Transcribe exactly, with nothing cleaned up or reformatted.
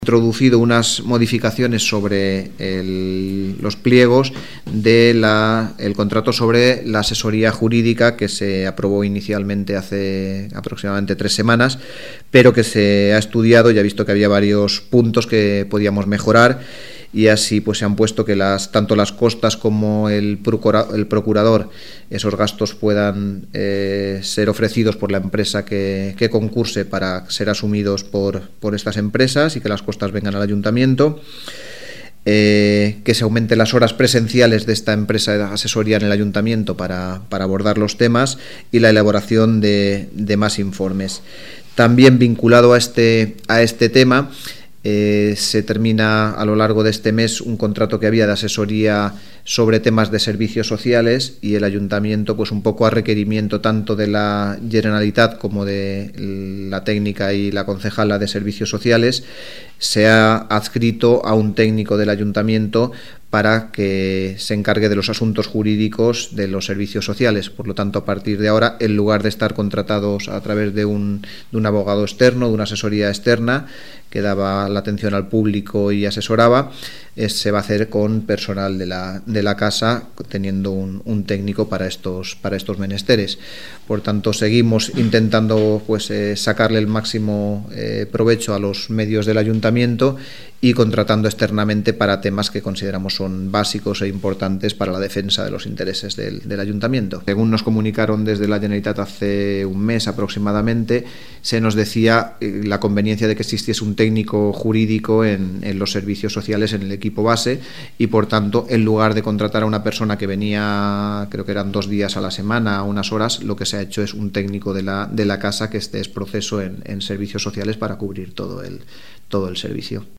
introducido unas modificaciones sobre el, los pliegos del de contrato sobre la asesoría jurídica que se aprobó inicialmente hace aproximadamente tres semanas, pero que se ha estudiado y ha visto que había varios puntos que podíamos mejorar, y así pues se han puesto que las tanto las costas como el, procura, el procurador, esos gastos puedan eh, ser ofrecidos por la empresa que, que concurse para ser asumidos por, por estas empresas, y que las costas vengan al ayuntamiento. Eh, que se aumenten las horas presenciales de esta empresa de asesoría en el ayuntamiento para, para abordar los temas, y la elaboración de, de más informes. También vinculado a este, a este tema, Eh, se termina a lo largo de este mes un contrato que había de asesoría sobre temas de servicios sociales, y el ayuntamiento, pues un poco a requerimiento tanto de la Generalitat como de la técnica y la concejala de servicios sociales, se ha adscrito a un técnico del ayuntamiento para que se encargue de los asuntos jurídicos de los servicios sociales. Por lo tanto, a partir de ahora, en lugar de estar contratados a través de un, de un abogado externo, de una asesoría externa que daba la atención al público y asesoraba, eh, se va a hacer con personal de la, de la casa, teniendo un, un técnico para estos, para estos menesteres. Por tanto, seguimos intentando pues, eh, sacarle el máximo eh, provecho a los medios del ayuntamiento, y contratando externamente para temas que consideramos son básicos e importantes para la defensa de los intereses del, del ayuntamiento. Según nos comunicaron desde la Generalitat hace un mes aproximadamente, se nos decía eh, la conveniencia de que existiese un técnico jurídico en, en los servicios sociales, en el equipo base, y por tanto, en lugar de contratar a una persona que venía, creo que eran dos días a la semana, unas horas, lo que se ha hecho es un técnico de la, de la casa que esté es proceso en, en servicios sociales para cubrir todo el, todo el servicio.